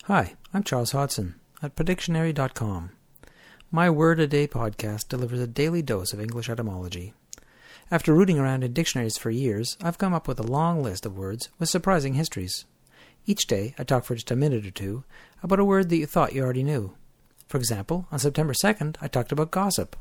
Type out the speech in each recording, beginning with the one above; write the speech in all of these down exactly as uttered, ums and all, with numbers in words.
Hi, I'm Charles Hodson at Predictionary dot com. My Word A Day podcast delivers a daily dose of English etymology. After rooting around in dictionaries for years, I've come up with a long list of words with surprising histories. Each day, I talk for just a minute or two about a word that you thought you already knew. For example, on September second, I talked about gossip.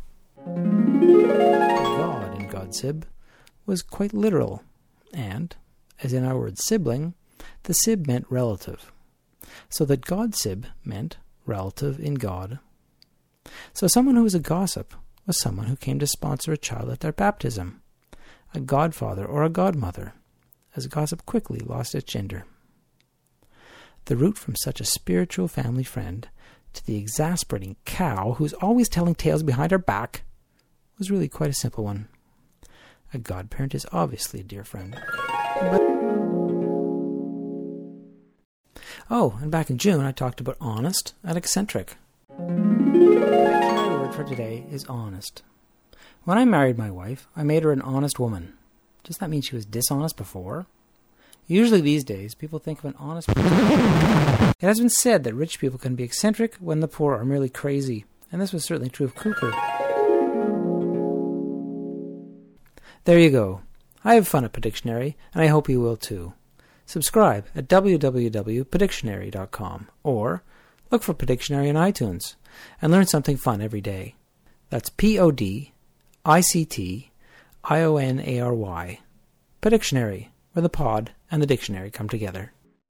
God in Godsib was quite literal, and, as in our word sibling, the sib meant relative, so that Godsib meant relative in God. So someone who was a gossip was someone who came to sponsor a child at their baptism, a godfather or a godmother, as gossip quickly lost its gender. The route from such a spiritual family friend to the exasperating cow who's always telling tales behind her back was really quite a simple one. A godparent is obviously a dear friend. But oh, and back in June I talked about honest and eccentric. The word for today is honest. When I married my wife, I made her an honest woman. Does that mean she was dishonest before? Usually these days, people think of an honest person. It has been said that rich people can be eccentric when the poor are merely crazy, and this was certainly true of Cooper. There you go. I have fun at Predictionary, and I hope you will too. Subscribe at w w w dot predictionary dot com or look for Predictionary on iTunes and learn something fun every day. That's P O D I C T I O N A R Y. Predictionary, where the pod and the dictionary come together.